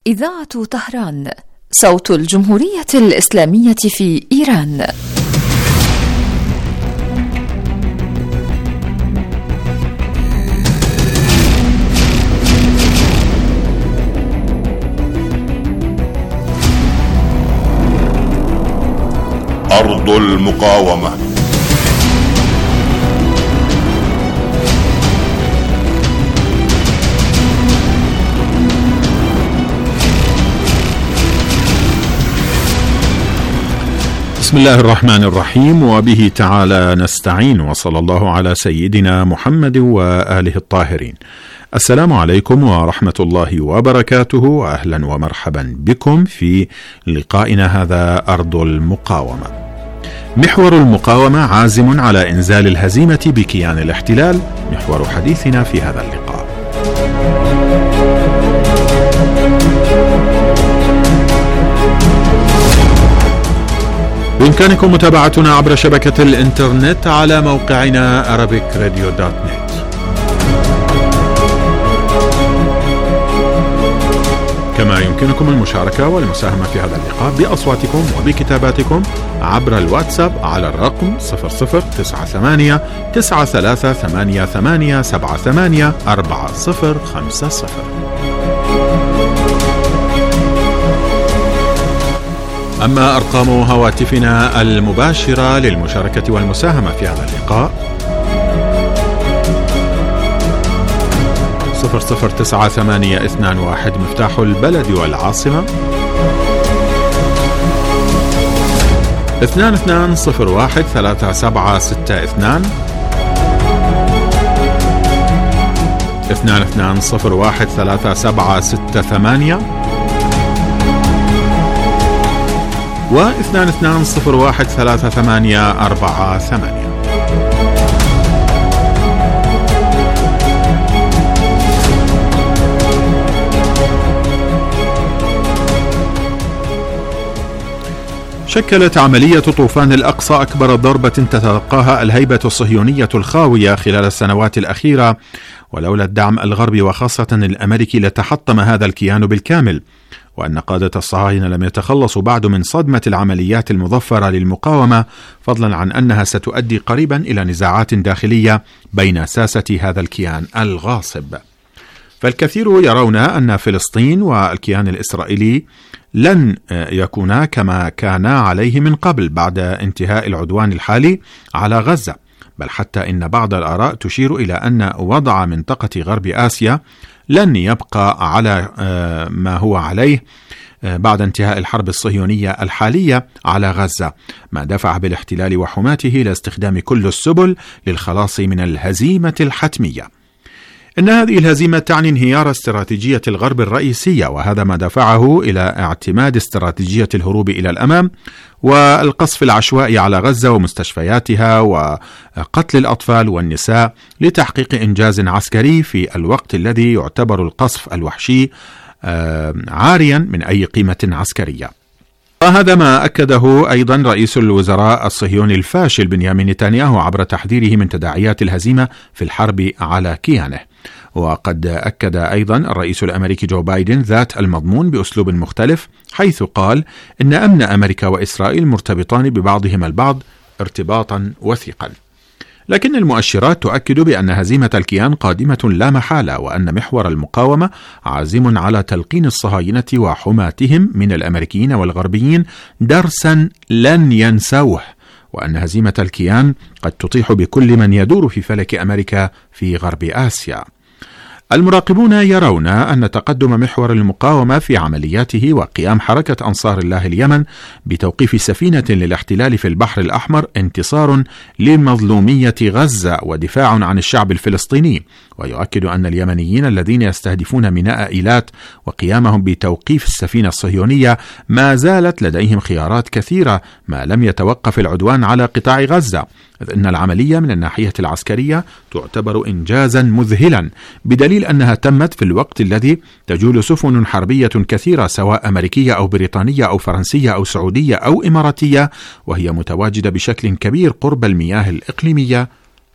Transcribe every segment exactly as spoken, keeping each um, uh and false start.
إذاعة طهران، صوت الجمهورية الإسلامية في إيران. أرض المقاومة. بسم الله الرحمن الرحيم، وبه تعالى نستعين، وصلى الله على سيدنا محمد وآله الطاهرين. السلام عليكم ورحمة الله وبركاته، وأهلا ومرحبا بكم في لقائنا هذا أرض المقاومة. محور المقاومة عازم على إنزال الهزيمة بكيان الاحتلال، محور حديثنا في هذا اللقاء. بإمكانكم متابعتنا عبر شبكة الإنترنت على موقعنا أرابيك راديو دوت نت. كما يمكنكم المشاركة والمساهمة في هذا اللقاء بأصواتكم وبكتاباتكم عبر الواتساب على الرقم صفر صفر تسعة ثمانية تسعة ثلاثة ثمانية ثمانية سبعة ثمانية أربعة صفر خمسة صفر. أما أرقام هواتفنا المباشرة للمشاركة والمساهمة في هذا اللقاء صفر صفر تسعة ثمانية اثنان واحد مفتاح البلد والعاصمة، اثنان اثنان صفر واحد ثلاثة سبعة ستة اثنان، اثنان اثنان صفر واحد ثلاثة سبعة ستة ثمانية، واثنان اثنان صفر واحد ثلاثة ثمانية أربعة ثمانية. شكلت عملية طوفان الأقصى أكبر ضربة تتلقاها الهيبة الصهيونية الخاوية خلال السنوات الأخيرة، ولولا الدعم الغربي وخاصة الأمريكي لتحطم هذا الكيان بالكامل، وأن قادة الصهاينة لم يتخلصوا بعد من صدمة العمليات المظفرة للمقاومة، فضلا عن أنها ستؤدي قريبا إلى نزاعات داخلية بين ساسة هذا الكيان الغاصب. فالكثير يرون أن فلسطين والكيان الإسرائيلي لن يكونا كما كانا عليه من قبل بعد انتهاء العدوان الحالي على غزة، بل حتى إن بعض الآراء تشير إلى أن وضع منطقة غرب آسيا لن يبقى على ما هو عليه بعد انتهاء الحرب الصهيونية الحالية على غزة، ما دفع بالاحتلال وحماته إلى استخدام كل السبل للخلاص من الهزيمة الحتمية. إن هذه الهزيمة تعني انهيار استراتيجية الغرب الرئيسية، وهذا ما دفعه إلى اعتماد استراتيجية الهروب إلى الأمام والقصف العشوائي على غزة ومستشفياتها وقتل الأطفال والنساء لتحقيق إنجاز عسكري في الوقت الذي يعتبر القصف الوحشي عاريا من أي قيمة عسكرية. وهذا ما أكده أيضا رئيس الوزراء الصهيوني الفاشل بنيامين نتنياهو عبر تحذيره من تداعيات الهزيمة في الحرب على كيانه. وقد أكد أيضا الرئيس الأمريكي جو بايدن ذات المضمون بأسلوب مختلف، حيث قال إن أمن أمريكا وإسرائيل مرتبطان ببعضهما البعض ارتباطا وثيقا. لكن المؤشرات تؤكد بأن هزيمة الكيان قادمة لا محالة، وأن محور المقاومة عازم على تلقين الصهاينة وحماتهم من الأمريكيين والغربيين درسا لن ينسوه، وأن هزيمة الكيان قد تطيح بكل من يدور في فلك أمريكا في غرب آسيا. المراقبون يرون أن تقدم محور المقاومة في عملياته وقيام حركة أنصار الله اليمن بتوقيف سفينة للاحتلال في البحر الأحمر انتصار لمظلومية غزة ودفاع عن الشعب الفلسطيني، ويؤكد أن اليمنيين الذين يستهدفون ميناء إيلات وقيامهم بتوقيف السفينة الصهيونية ما زالت لديهم خيارات كثيرة ما لم يتوقف العدوان على قطاع غزة، إذ أن العملية من الناحية العسكرية تعتبر إنجازا مذهلا، بدليل أنها تمت في الوقت الذي تجول سفن حربية كثيرة سواء أمريكية أو بريطانية أو فرنسية أو سعودية أو إماراتية، وهي متواجدة بشكل كبير قرب المياه الإقليمية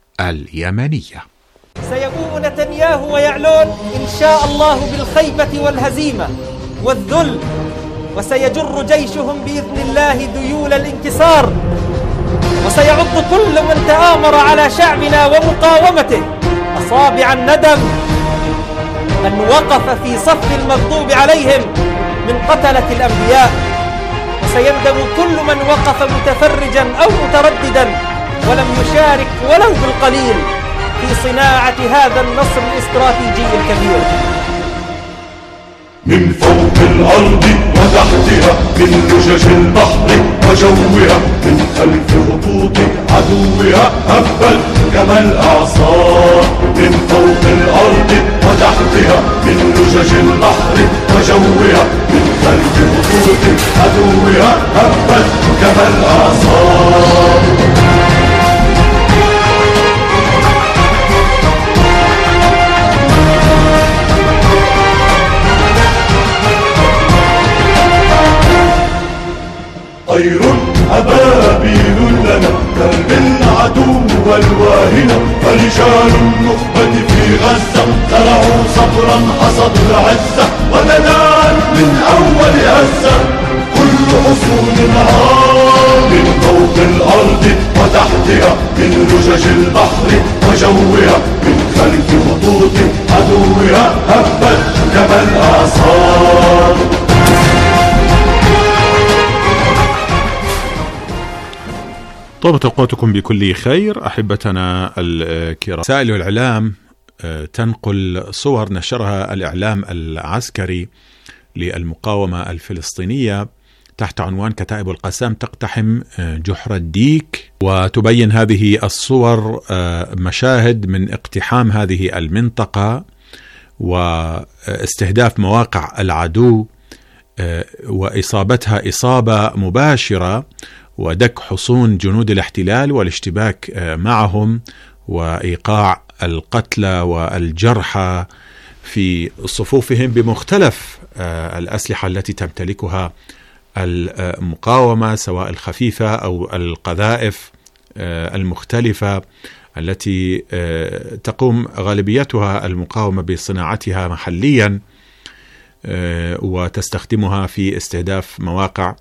اليمنية. سيقوم نتنياهو ويعلون إن شاء الله بالخيبة والهزيمة، والذل، وسيجر جيشهم بإذن الله ديول الانكسار، وسيعض كل من تآمر على شعبنا ومقاومته أصابع الندم أن وقف في صف المغضوب عليهم من قتلة الأنبياء، وسيندم كل من وقف متفرجا أو مترددا ولم يشارك ولو بالقليل في صناعة هذا النصر الاستراتيجي الكبير. من فوق الأرض وتحتها، من لجج البحر وجوها، من خلف خطوط عدوها هبت كما الأعصار. من فوق الأرض وتحتها، من لجج البحر وجوها، من خلف خطوط عدوها هبت كما الأعصار. طير أبابيل لنا درب العدو والواهنة، فرجال النخبة في غزة زرعوا صبرا حصدوا العزة، ونداء من أول هزة كل حصون العار. من فوق الأرض وتحتها، من لجج البحر وجوها، من خلف خطوط عدوها هبت كما الأعصار. طابت أوقاتكم بكل خير أحبتنا الكرام. وسائل الإعلام تنقل صور نشرها الإعلام العسكري للمقاومة الفلسطينية تحت عنوان كتائب القسام تقتحم جحر الديك، وتبين هذه الصور مشاهد من اقتحام هذه المنطقة واستهداف مواقع العدو وإصابتها إصابة مباشرة، ودك حصون جنود الاحتلال والاشتباك معهم وإيقاع القتلى والجرحى في صفوفهم بمختلف الأسلحة التي تمتلكها المقاومة، سواء الخفيفة أو القذائف المختلفة التي تقوم غالبيتها المقاومة بصناعتها محليا وتستخدمها في استهداف مواقع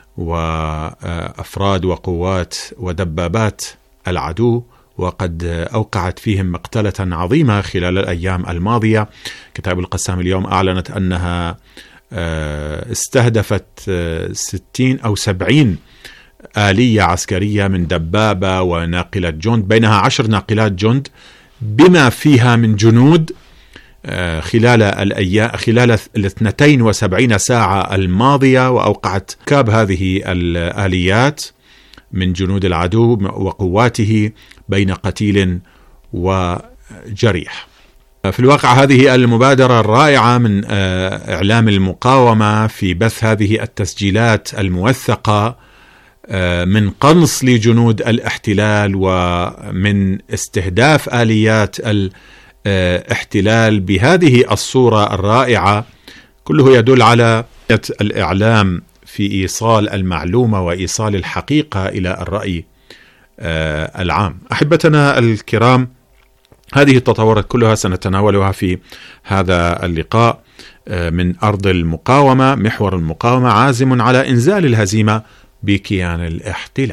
وأفراد وقوات ودبابات العدو، وقد أوقعت فيهم مقتلة عظيمة خلال الأيام الماضية. كتائب القسام اليوم أعلنت أنها استهدفت ستين أو سبعين آلية عسكرية من دبابة وناقلة جند، بينها عشر ناقلات جند بما فيها من جنود خلال الأيام خلال الاثنتين وسبعين ساعة الماضية، وأوقعت كاب هذه الآليات من جنود العدو وقواته بين قتيل وجريح. في الواقع هذه المبادرة الرائعة من إعلام المقاومة في بث هذه التسجيلات الموثقة من قنص لجنود الاحتلال ومن استهداف آليات الاحتلال بهذه الصورة الرائعة، كله يدل على الإعلام في إيصال المعلومة وإيصال الحقيقة إلى الرأي العام. أحبتنا الكرام، هذه التطورات كلها سنتناولها في هذا اللقاء من أرض المقاومة. محور المقاومة عازم على إنزال الهزيمة بكيان الاحتلال.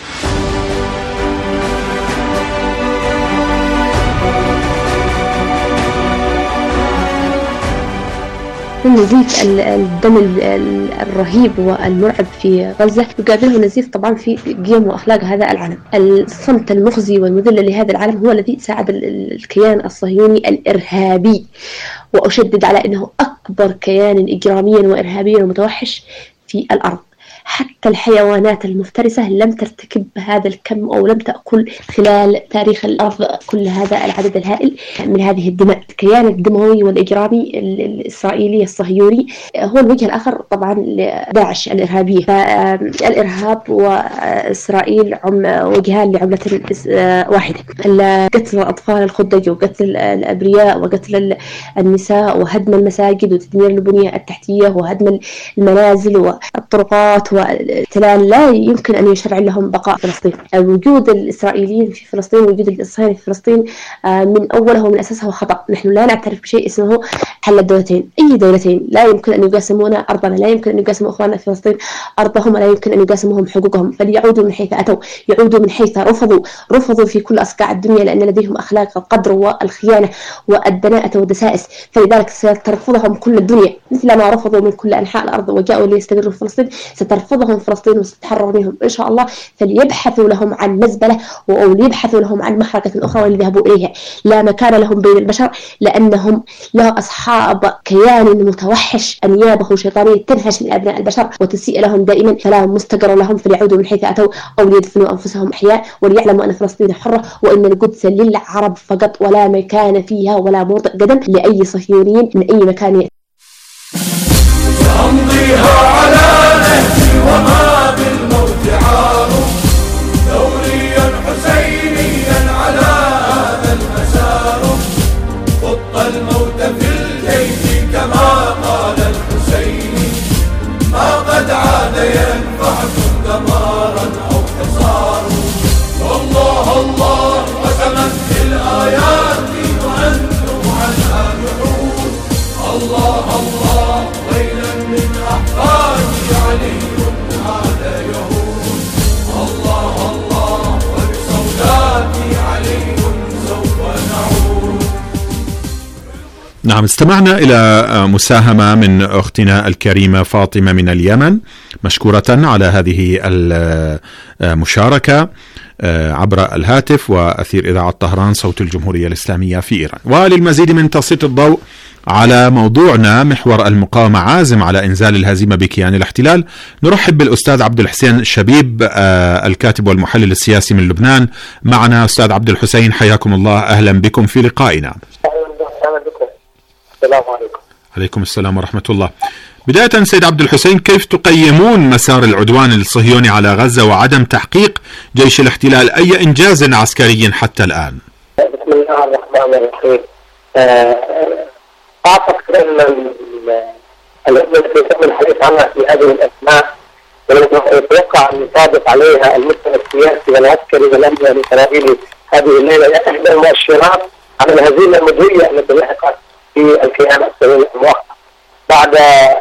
نزيف الدم الرهيب والمرعب في غزة يقابله نزيف طبعا في قيم وأخلاق هذا العالم. الصمت المخزي والمذل لهذا العالم هو الذي ساعد الكيان الصهيوني الإرهابي، وأشدد على أنه أكبر كيان إجراميا وإرهابيا ومتوحش في الأرض. حتى الحيوانات المفترسة لم ترتكب هذا الكم أو لم تأكل خلال تاريخ الأرض كل هذا العدد الهائل من هذه الدماء. الكيان الدموي والإجرامي الإسرائيلي الصهيوني هو الوجه الآخر طبعا لداعش الإرهابية. فالإرهاب وإسرائيل وجهان لعملة واحدة. قتل الأطفال الخدج وقتل الأبرياء وقتل النساء وهدم المساجد وتدمير البنية التحتية وهدم المنازل والطرقات والاحتلال لا يمكن أن يشرع لهم بقاء فلسطين. وجود الإسرائيليين في فلسطين وجود الإسرائيليين في فلسطين من أوله ومن أساسه خطأ. نحن لا نعترف بشيء اسمه حل الدولتين. أي دولتين لا يمكن أن يقاسمون أرضنا، لا يمكن أن يقاسموا أخواننا في فلسطين أرضهم، لا يمكن أن يقاسموهم حقوقهم. فليعودوا من حيث أتوا، يعودوا من حيث رفضوا رفضوا في كل أصقاع الدنيا، لأن لديهم أخلاق القدر والخيانة والدناءة والدسائس، فلذلك سترفضهم كل الدنيا مثل ما رفضوا من كل أنحاء الأرض وجاءوا ليستقروا في فلسطين. سترفضهم فلسطين وستتحرر منهم إن شاء الله. فليبحثوا لهم عن مزبلة أو ليبحثوا لهم عن محركة أخرى وليذهبوا إليها. لا مكان لهم بين البشر، لأنهم لا أصحاب كيان متوحش أنيابه شيطانية تنهش من أبناء البشر وتسيء لهم دائما، فلا مستقر لهم. فليعودوا من حيث أتوا أو ليدفنوا أنفسهم أحياء، وليعلموا أن فلسطين حرة وأن القدس للعرب فقط، ولا مكان فيها ولا موضع قدم لأي صهيونيين من أي مكان. سأمضيها على نهجي وما بالموت عار، ثوريا حسينيا على هذا المسار، خط الموت في الجيش كما قال الحسيني، ما قد عاد ينفعكم دمارا أو حصار. والله الله قسمت بالآيات وأنتم عنها جحود، الله الله ويلا من أحفادي علي هذا يهود، الله الله وبصولاتي علي سوف نعود. نعم، استمعنا إلى مساهمة من أختنا الكريمة فاطمة من اليمن، مشكورة على هذه المشاركة عبر الهاتف وأثير إذاعة طهران صوت الجمهورية الإسلامية في إيران. وللمزيد من تسليط الضوء على موضوعنا محور المقاومة عازم على إنزال الهزيمة بكيان الاحتلال، نرحب بالأستاذ عبد الحسين شبيب الكاتب والمحلل السياسي من لبنان. معنا أستاذ عبد الحسين، حياكم الله، أهلا بكم في لقائنا. السلام عليكم. عليكم السلام ورحمة الله. بداية سيد عبد الحسين، كيف تقيمون مسار العدوان الصهيوني على غزة وعدم تحقيق جيش الاحتلال أي إنجاز عسكري حتى الآن؟ بسم الله الرحمن الرحيم. أعتقد أن الأزمة التي تم الحديث عنها في هذه الأسماء ويتوقع أن يطابق عليها المستوى السياسي والعسكري والأمني الإسرائيلي هذه الليلة هي إحدى المؤشرات على الهزيمة المدوية التي لحقت في الكيان الصهيوني المؤقت بعد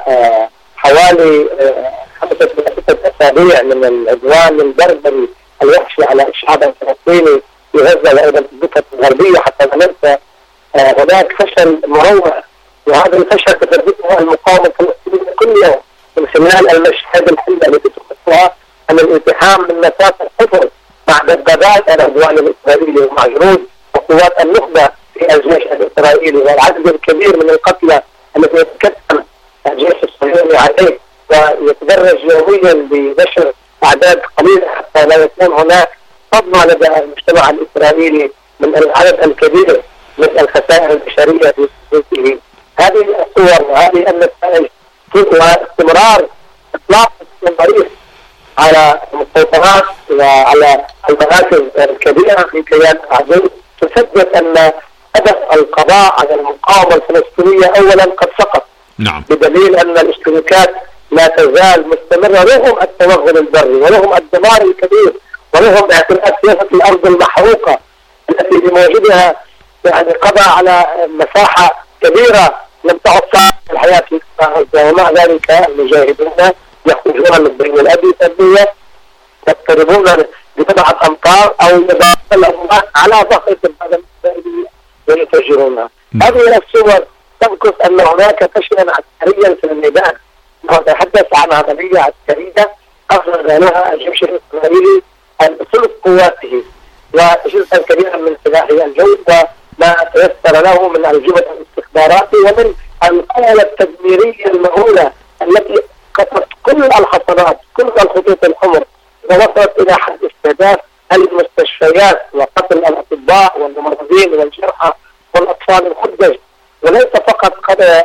حوالي خمسة ستة أسابيع من العدوان البربري الوحشي على الشعب الفلسطيني في غزة وأيضا في الضفة الغربية. حتى لا ننسى هناك فشل مروع، وهذا الفشل تثبته المقاومة الفلسطينية كل يوم من خلال المشاهد الحلوة التي تخصها عن الالتحام من مسافة الحفر مع دبابات العدوان الإسرائيلي ومع جنود وقوات النخبة في الجيش الإسرائيلي، والعدد الكبير من القتلى الذي يتكتم الجيش الصهيوني عليه ويتدرج يوميا بنشر أعداد قليلة حتى لا يكون هناك صدمة لدى المجتمع الإسرائيلي من العدد الكبير من الخسائر البشرية في سلوكه. هذه الصور وهذه النتائج واستمرار إطلاق الصواريخ على المستوطنات وعلى المراكز الكبيرة في كيان العدو تثبت أن هدف القضاء على المقاومة الفلسطينية أولا قد سقط. نعم. بدليل أن الاشتباكات لا تزال مستمرة، لهم التوغل البري ولهم الدمار الكبير ولهم اعتماد سياسة الأرض المحروقة التي بموجودها يعني قضى على مساحة كبيرة لم تعد صعبة الحياة في غزة، ومع ذلك المجاهدون يخرجون من بين الأبي الأبية يقتربون ببضعة أمتار أو يضعون الأموات على ظهر الدبابة الإسرائيلية ويفجرونها. هذه الصور تنقص أن هناك فشلا عسكريا في الميدان. نتحدث عن عملية عسكرية أخرج لها الجيش الإسرائيلي ثلث قواته وجزءا كبيرا من سلاحه الجوي وما تيسر له من الجهد الاستخباراتي ومن القوة التدميرية المهولة التي قطعت كل الحصانات كل الخطوط الحمر ووصلت إلى حد استهداف المستشفيات وقتل الأطباء والممرضين والجرحى والأطفال الحجج، وليس فقط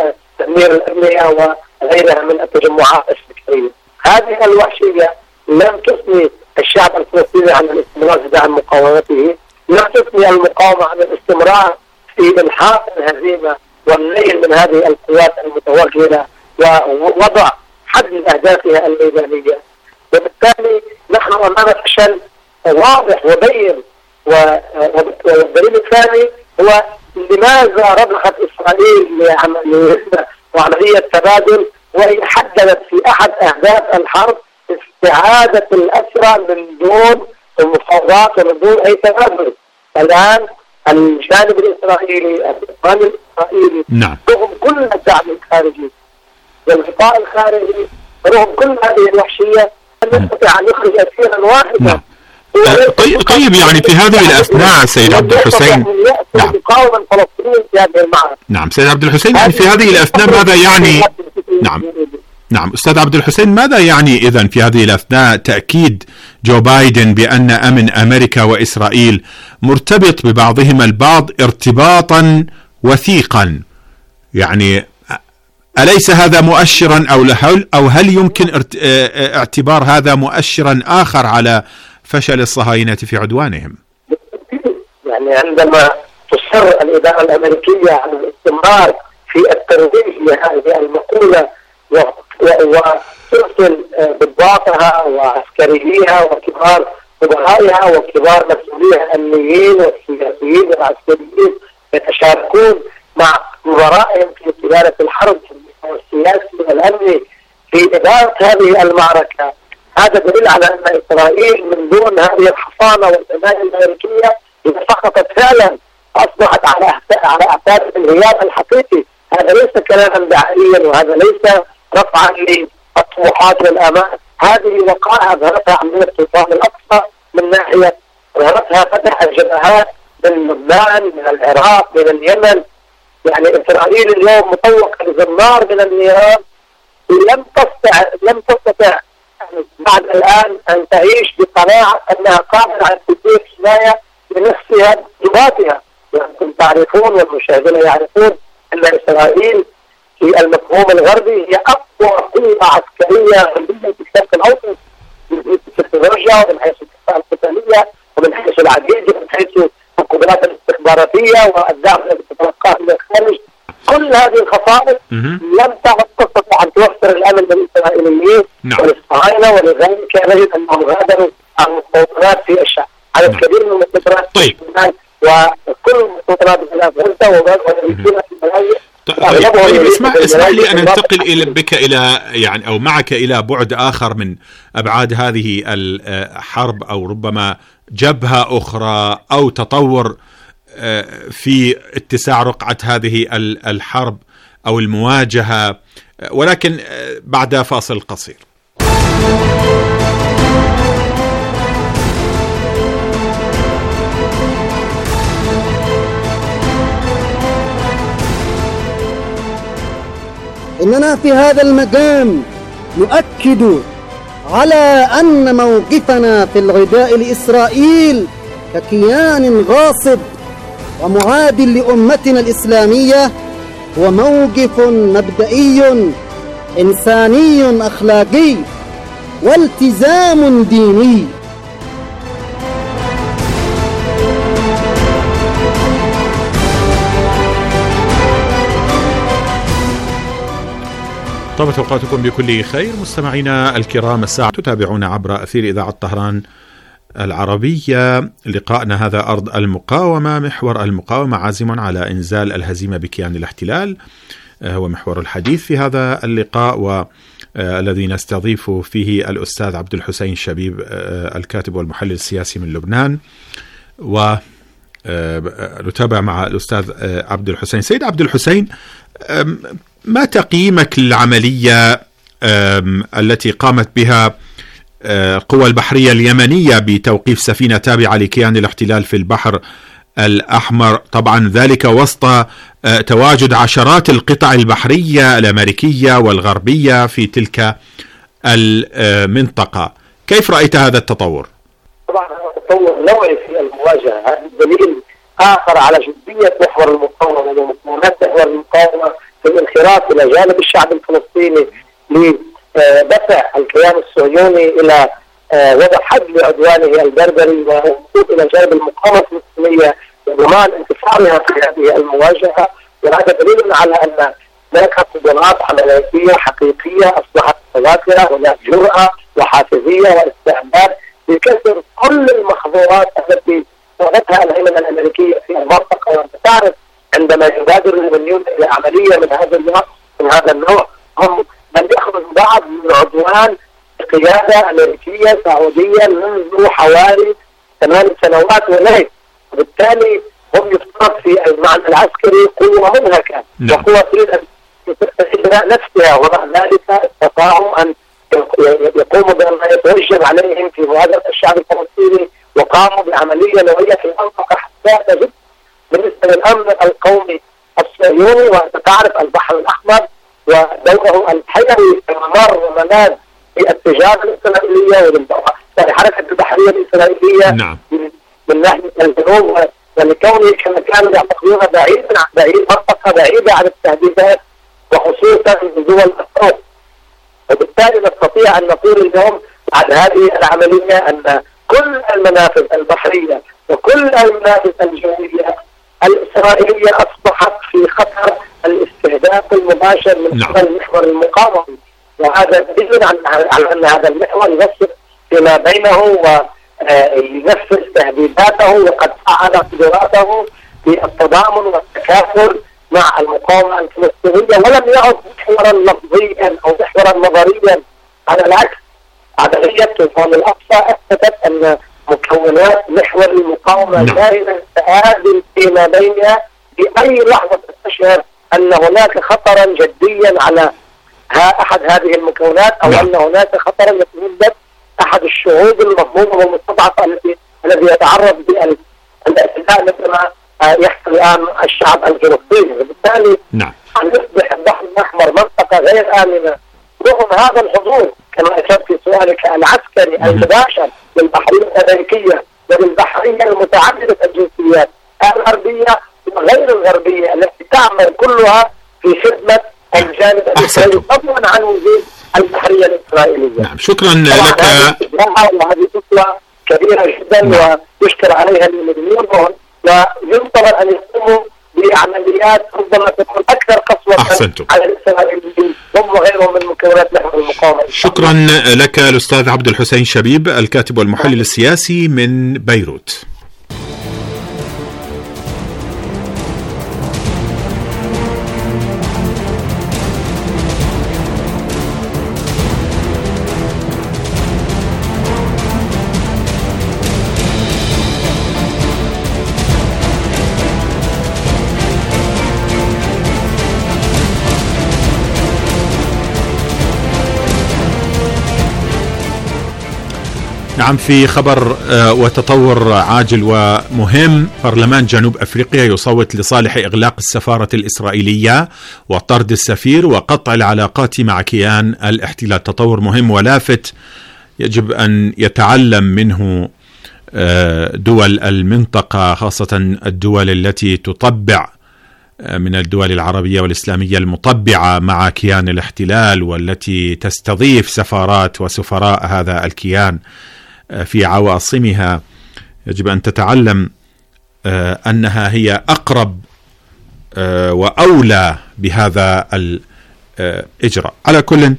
تدمير الأبنية وغيرها من التجمعات الفكرية. هذه الوحشية لم تثني الشعب الفلسطيني عن الاستمرار في دعم مقاومته، لم تثني المقاومة عن الاستمرار في إلحاق الهزيمة والنيل من هذه القوات المتوغلة ووضع حد لأهدافها الميدانية. وبالتالي نحن أمام فشل واضح وبين. والدليل الثاني هو لماذا رضخت إسرائيل لعملية وعملية تبادل، وهي حددت في أحد أهداف الحرب استعادة الأسرى من دون المفاوضات ومن دون أي تبادل. الآن الجانب الإسرائيلي الإقليم الإسرائيلي نعم. رغم كل الدعم الخارجي والغطاء الخارجي، رغم كل هذه الوحشية لم يستطع أن يخرج أسيرا واحدا. نعم. طيب, طيب يعني في هذه الأثناء سيد عبد الحسين، نعم. مقاومة فلسطين في هذه المعركة. نعم سيد عبد الحسين، يعني في هذه الأثناء ماذا يعني؟ نعم نعم أستاذ عبد الحسين، ماذا يعني إذن في هذه الأثناء تأكيد جو بايدن بأن أمن أمريكا وإسرائيل مرتبط ببعضهما البعض ارتباطا وثيقا؟ يعني أليس هذا مؤشرا أو هل أو هل يمكن اعتبار هذا مؤشرا آخر على فشل الصهاينة في عدوانهم؟ يعني عندما تصر الإدارة الأمريكية على الاستمرار في الترويج لهذه المقولة وترسل ضباطها وعسكرييها وكبار وزرائها وكبار مسؤوليها الأمنيين والسياسيين والعسكريين يتشاركون مع وزرائهم في إدارة الحرب والسياسي والأمني في إدارة هذه المعركة، هذا دليل على أن إسرائيل من دون هذه الحصانة والعناية الأمريكية إذا سقطت فعلا أصبحت على على أعتاب الانهيار الحقيقي. هذا ليس كلاما دعائيا، وهذا ليس رفعا للطموحات والآمال. هذه وقائع ظهرتها عملية طوفان الأقصى من ناحية، ظهرتها فتح الجبهات من لبنان من العراق من اليمن. يعني إسرائيل اليوم مطوقة بزنار من النيران، لم تستطع لم تستطع بعد الآن أن تعيش بقناعة أنها قادرة على تدير حماية لنفسها بذاتها. وأنتم تعرفون والمشاهدين يعرفون أن إسرائيل في المفهوم الغربي هي أقوى قوة عسكرية غربية في الشرق الأوسط من حيث التكنولوجيا ومن حيث الكفاءة القتالية ومن حيث العديد ومن حيث القدرات الاستخباراتية والدعم الذي تتلقاه من الخارج. كل هذه الخصائص لم تعد تستطيع أن توفر الأمن للإسرائيليين والصهاينة، ولذلك نجد أنهم غادروا عن المستوطنات في الشعب. عدد كبير من المستوطنات طيب. وكل المستوطنات في غزة وغزة في الملايين. طيب, طيب اسمح, اسمح لي أن ننتقل إلى بك إلى يعني أو معك إلى بعد آخر من أبعاد هذه الحرب، أو ربما جبهة أخرى أو تطور في اتساع رقعة هذه الحرب أو المواجهة، ولكن بعد فاصل قصير. إننا في هذا المقام نؤكد على أن موقفنا في العداء لإسرائيل ككيان غاصب ومعاد لأمتنا الإسلامية هو موقف مبدئي إنساني أخلاقي والتزام ديني. طابت أوقاتكم بكل خير مستمعينا الكرام. الساعة تتابعون عبر أثير إذاعة طهران العربية. لقاءنا هذا أرض المقاومة، محور المقاومة عازم على إنزال الهزيمة بكيان الاحتلال هو محور الحديث في هذا اللقاء، والذي نستضيف فيه الأستاذ عبد الحسين شبيب الكاتب والمحلل السياسي من لبنان، ونتابع مع الأستاذ عبد الحسين. سيد عبد الحسين، ما تقييمك للعملية التي قامت بها القوى البحرية اليمنية بتوقيف سفينة تابعة لكيان الاحتلال في البحر الأحمر، طبعا ذلك وسط تواجد عشرات القطع البحرية الأمريكية والغربية في تلك المنطقة؟ كيف رأيت هذا التطور؟ طبعا هذا تطور نوعي في المواجهة، هذا دليل آخر على جدية محور المقاومة ومكونات محور المقاومة في الانخراط إلى جانب الشعب الفلسطيني لدفع الكيان الصهيوني إلى وضع حد لعدوانه البربري والوصول إلى جانب المقاومة الفلسطينية وضمان انتصارها في هذه المواجهة. وهذا دليل على أن هناك قدرات عملياتية حقيقية أصبحت متوافرة، هناك جرأة وحافزية واستعداد لكسر كل المخظورات التي وضعتها الهيمنة الأمريكية في المنطقة. وأنت تعرف عندما يبادر اليمنيون إلى عملية من هذا النوع من هذا النوع هم من يخرج بعض من عدوان قيادة أمريكية سعودية منذ حوالي ثمان سنوات وليس، وبالتالي هم يفترض في المعنى العسكري قوة منهكة وقوة تريد أن تستعيد نفسها، ومع ذلك استطاعوا أن يقوموا بما يتوجب عليهم في مواجهة الشعب الفلسطيني، وقاموا بعملية نوعية في المنطقة حساسة جدا بالنسبة للأمن القومي الصهيوني. وأنت تعرف البحر الأحمر ودوره الحيوي كممر وملاذ للتجارة الإسرائيلية ولحركة البحرية الإسرائيلية نعم. من ناحية الجنوب، ولكونه كما كانوا يعتقدون بعيدا عن بعيد منطقة بعيدة عن التهديدات وخصوصا من دول الطرق. وبالتالي نستطيع أن نقول اليوم بعد هذه العملية أن كل المنافذ البحرية وكل المنافذ الجوية الإسرائيلية أصبحت في خطر الاستهداف المباشر من قبل المحور المقاومي، وهذا دليل على أن هذا المحور يوصل فيما بينه وينفذ تهديداته، وقد فعل قدراته بالتضامن والتكافل مع المقاومة الفلسطينية، ولم يعد محورا لفظيا أو محورا نظريا. على العكس عملية طوفان الأقصى أثبتت أن مكونات محور المقاومة دائما تآذن فيما بينها بأي لحظة تستشعر أن هناك خطرا جديا على ها أحد هذه المكونات، أو أن هناك خطرا يتهدد أحد الشعوب المظلومة والمستضعفة التي الذي يتعرض للاعتداء مثل ما يحصل الآن الشعب الفلسطيني. وبالتالي نعم أن يصبح البحر الأحمر منطقة غير آمنة رغم هذا الحضور كما أشرت في سؤالك العسكري المباشر للبحرية الأمريكية وللبحرية المتعددة الجنسيات الغربية وغير الغربية التي تعمل كلها في خدمة الجانب الإسرائيلي فضلا عن وجود البحرية الإسرائيلية. نعم شكرا لك. وهذه خطوة كبيرة جدا نعم. ويشكر عليها المدنيون وينتظر أن يقوموا بعمليات ربما تكون أكثر قسوة على الإسرائيليين هم وغيرهم من مكونات محور المقاومة. شكرا لك الأستاذ عبد الحسين شبيب الكاتب والمحلل السياسي من بيروت. نعم في خبر وتطور عاجل ومهم، برلمان جنوب أفريقيا يصوت لصالح إغلاق السفارة الإسرائيلية وطرد السفير وقطع العلاقات مع كيان الاحتلال. تطور مهم ولافت يجب أن يتعلم منه دول المنطقة، خاصة الدول التي تطبع من الدول العربية والإسلامية المطبعة مع كيان الاحتلال والتي تستضيف سفارات وسفراء هذا الكيان في عواصمها. يجب أن تتعلم أنها هي أقرب وأولى بهذا الإجراء. على كل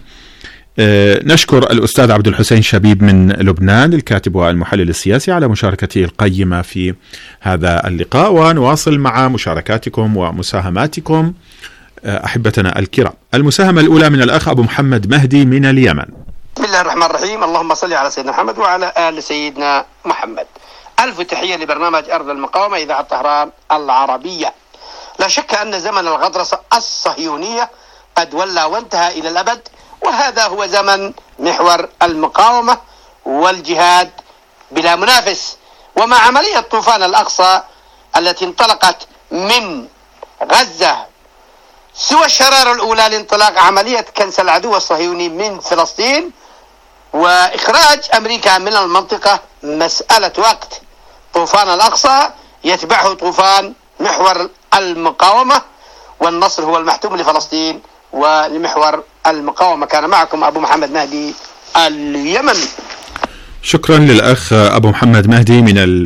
نشكر الأستاذ عبد الحسين شبيب من لبنان الكاتب والمحلل السياسي على مشاركته القيمة في هذا اللقاء، ونواصل مع مشاركاتكم ومساهماتكم أحبتنا الكرام. المساهمة الأولى من الأخ أبو محمد مهدي من اليمن. بسم الله الرحمن الرحيم، اللهم صل على سيدنا محمد وعلى آل سيدنا محمد. ألف تحية لبرنامج أرض المقاومة إذاعة طهران العربية. لا شك أن زمن الغطرسة الصهيونية قد ولى وانتهى إلى الأبد، وهذا هو زمن محور المقاومة والجهاد بلا منافس. ومع عملية طوفان الأقصى التي انطلقت من غزة، سوى الشرارة الأولى لانطلاق عملية كنس العدو الصهيوني من فلسطين وإخراج أمريكا من المنطقة، مسألة وقت. طوفان الأقصى يتبعه طوفان محور المقاومة، والنصر هو المحتوم لفلسطين ولمحور المقاومة. كان معكم أبو محمد مهدي اليمن. شكرا للأخ أبو محمد مهدي من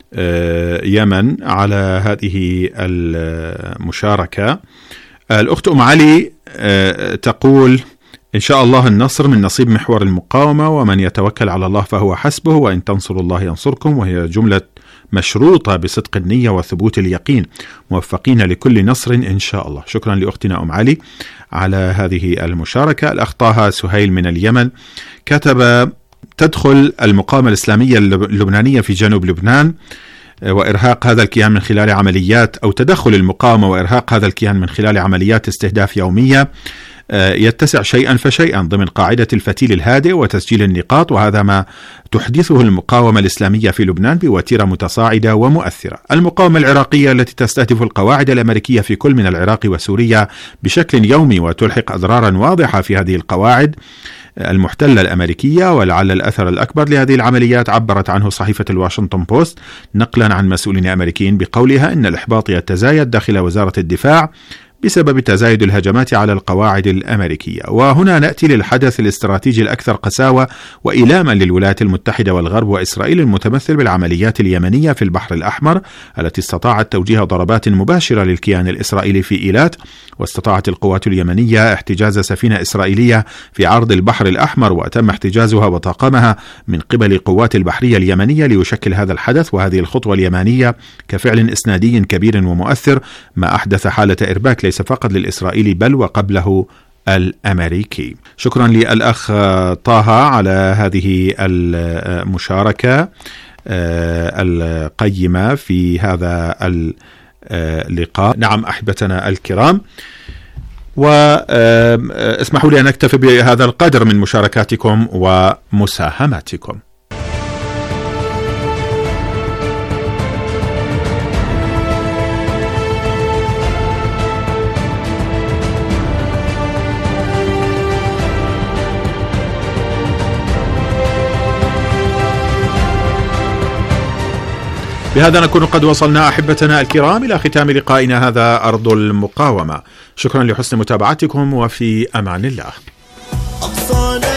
اليمن على هذه المشاركة. الأخت أم علي تقول إن شاء الله النصر من نصيب محور المقاومة، ومن يتوكل على الله فهو حسبه، وإن تنصروا الله ينصركم، وهي جملة مشروطة بصدق النية وثبوت اليقين. موفقين لكل نصر إن شاء الله. شكرا لأختنا أم علي على هذه المشاركة. الأخ طه سهيل من اليمن كتب: تدخل المقاومة الإسلامية اللبنانية في جنوب لبنان وإرهاق هذا الكيان من خلال عمليات أو تدخل المقاومة وإرهاق هذا الكيان من خلال عمليات استهداف يومية يتسع شيئا فشيئا ضمن قاعدة الفتيل الهادئ وتسجيل النقاط، وهذا ما تحدثه المقاومة الإسلامية في لبنان بوتيرة متصاعدة ومؤثرة. المقاومة العراقية التي تستهدف القواعد الأمريكية في كل من العراق وسوريا بشكل يومي وتلحق أضرارا واضحة في هذه القواعد المحتلة الأمريكية، ولعل الأثر الأكبر لهذه العمليات عبرت عنه صحيفة الواشنطن بوست نقلا عن مسؤولين أمريكيين بقولها إن الإحباط يتزايد داخل وزارة الدفاع بسبب تزايد الهجمات على القواعد الأمريكية. وهنا نأتي للحدث الاستراتيجي الأكثر قساوة وإيلاما للولايات المتحدة والغرب وإسرائيل، المتمثل بالعمليات اليمنية في البحر الأحمر التي استطاعت توجيه ضربات مباشرة للكيان الإسرائيلي في إيلات، واستطاعت القوات اليمنية احتجاز سفينة إسرائيلية في عرض البحر الأحمر، وتم احتجازها وطاقمها من قبل القوات البحرية اليمنية، ليشكل هذا الحدث وهذه الخطوة اليمانية كفعل إسنادي كبير ومؤثر ما أحدث حالة إرباك ليس فقط للإسرائيلي بل وقبله الأمريكي. شكرا للأخ طه على هذه المشاركة القيمة في هذا اللقاء. نعم أحبتنا الكرام، واسمحوا لي أن أكتفي بهذا القدر من مشاركاتكم ومساهماتكم. بهذا نكون قد وصلنا أحبتنا الكرام إلى ختام لقائنا هذا أرض المقاومة. شكرا لحسن متابعتكم، وفي أمان الله.